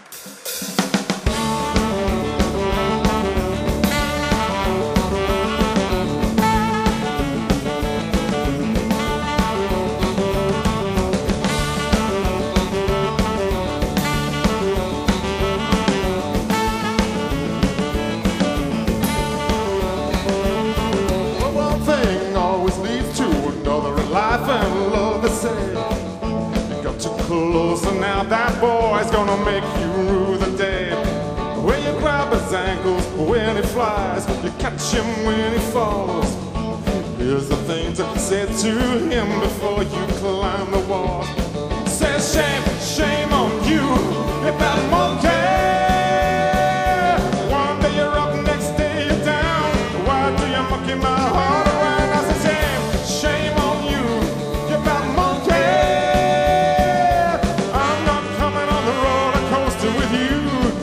Life and love, they say. You got too close and now that boy's gonna make you rue the day. When you grab his ankles when he flies, you catch him when he falls. Here's the thing to say to him before you climb the wall. Say shame, shame on you, you bad monkey. One day you're up, next day you're down. Why do you monkey my heart around? I say shame, shame on you, you bad monkey. I'm not coming on the roller coaster with you.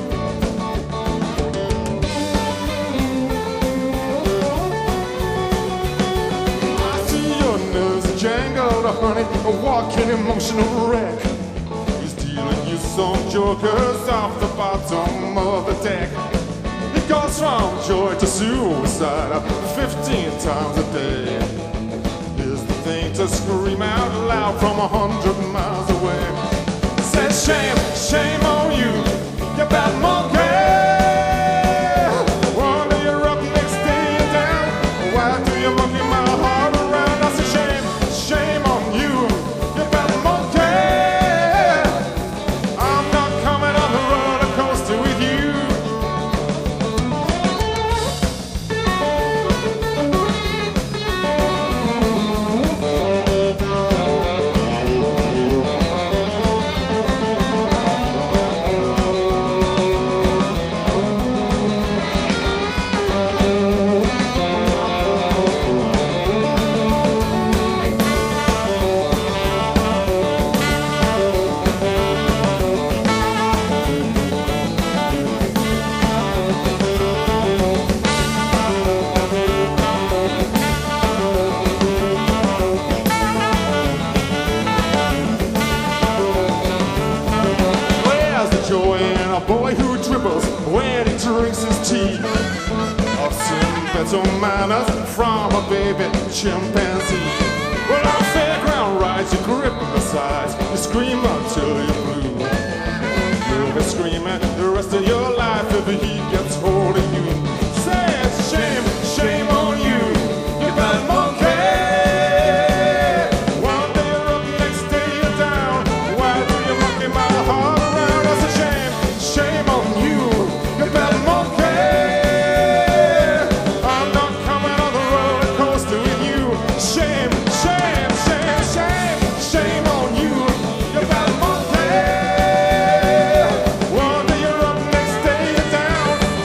I see your nerves jangled, honey, a walking emotional wreck. He's dealing you some jokers off the bottom of the deck. It goes from joy to suicide 15 times a day. Here's the thing to scream out loud from 100 miles away. Say shame, shame on you, you bad monkey. One day you're up, next day you're down. Why do you monkey my heart around? I say shame, shame on you, you bad monkey. I'm not coming on the roller coaster with you. Joy in a boy who dribbles when he drinks his tea. Of simple manners from a baby chimpanzee. Well, on fairground rides, you grip the sides, you scream until you're blue. You'll be screaming the rest of your life if he gets hold of you. Say it's shame, shame on you, you bad monkey. One day you're up, next day you're down. Why do you monkey my heart around? I say shame, shame on you, you bad monkey. I'm not coming on the roller coaster with you. Shame, shame, shame, shame, shame on you, you bad monkey. One day you're up, next day you're down.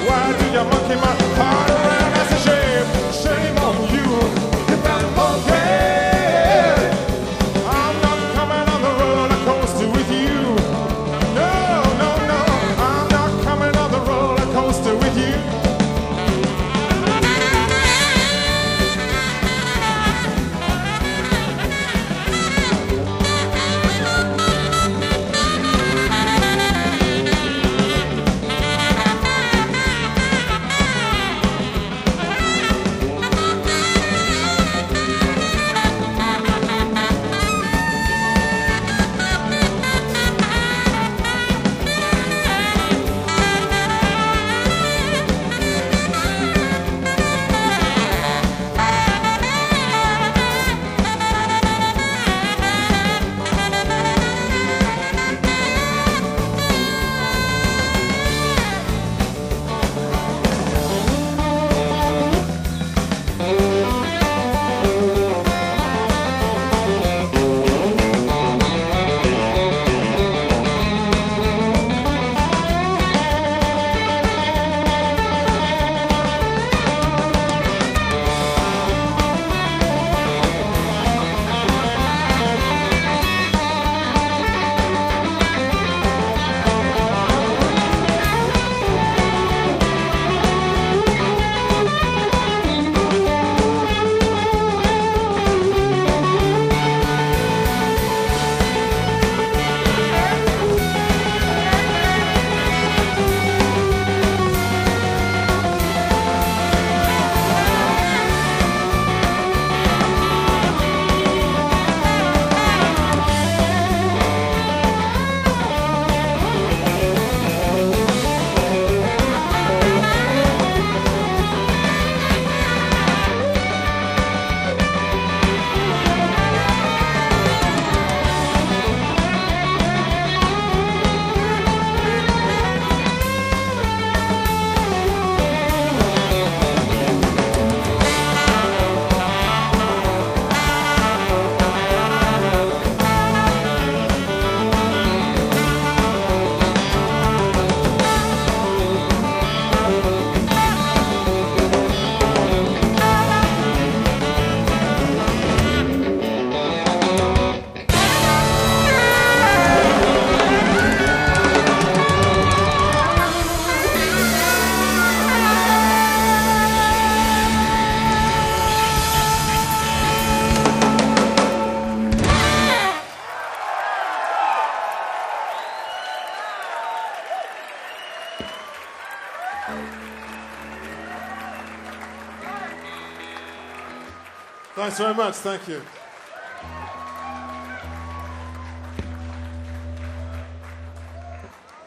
Thanks very much. Thank you.